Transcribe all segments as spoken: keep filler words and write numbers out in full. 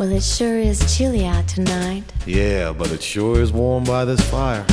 Well, it sure is chilly out tonight. Yeah, but it sure is warm by this fire.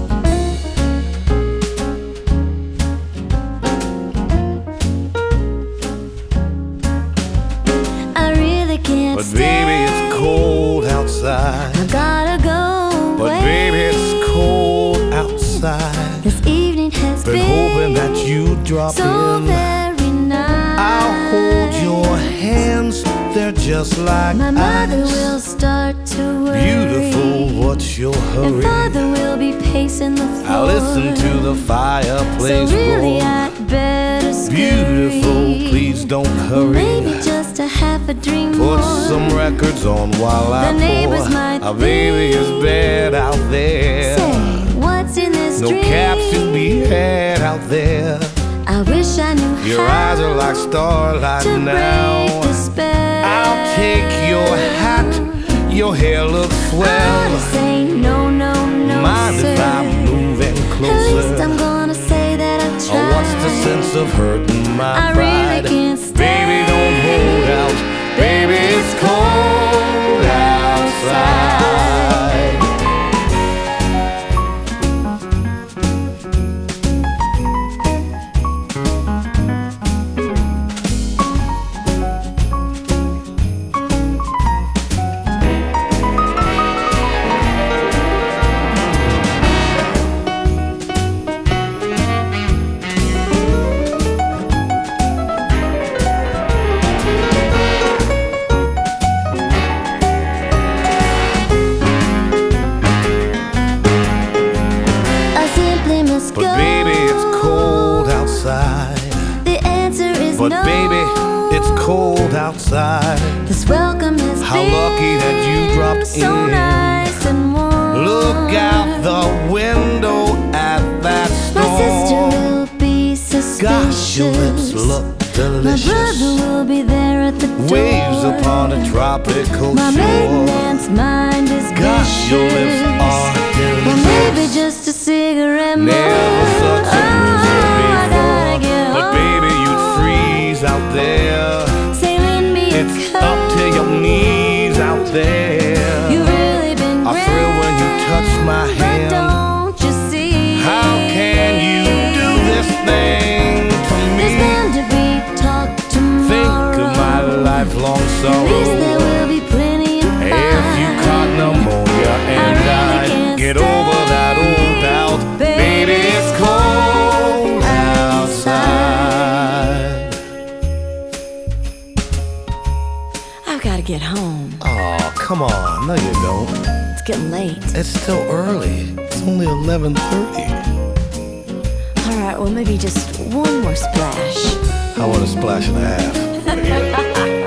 I really can't But stay. baby, it's cold outside. I gotta go But away. baby, it's cold outside. This evening has Been been hoping that you'd drop so in. very nice. I'll hold your hands, they're just like My mother ice. will start to worry. Beautiful, what's your And hurry? father will be pacing the floor. I'll listen to the fireplace So really roar. I'd better scurry. Beautiful, please don't hurry. Maybe just a half a dream Put more. some records on while I The neighbors pour. might Our baby is bad out there. say, what's in this No dream? caps to be had out there. I wish I knew Your how eyes are like starlight to now. break the spell. I'll take your hat, your hair looks I swell. ought to say no, no, no, Mind sir. if I'm moving At least I'm closer? gonna say that I Oh, tried. what's the sense of hurting my I really pride? can't stay. Baby, don't hold out. Baby, it's cold outside. I simply must But go. baby, it's cold outside. The answer is But no. baby, it's cold outside. This welcome has How been lucky that you dropped so in. nice and warm. Look out the window at that My sister storm. will be suspicious. Gosh, your lips look My delicious. brother will be there at the door. Waves upon a tropical My maiden shore. aunt's mind is Gosh, your lips vicious. are Well, maybe delicious. just a cigarette more. Never such a bruiser Oh, I gotta before. get But home. baby, you'd freeze out there. Say, lend me a It's coat. up to your knees out there. You've really been I great, thrill when you touch my but hand. don't you see? How can you do this thing to There's me? bound to be talk tomorrow. Think of my lifelong At least there sorrow. will be plenty in If you caught pneumonia and really died, can't get stay. over that old doubt. Baby, it's cold outside. I've got to get home. Oh, come on. No, you don't. It's getting late. It's still early. It's only eleven thirty. All right, well, maybe just one more splash. I want a splash and a half.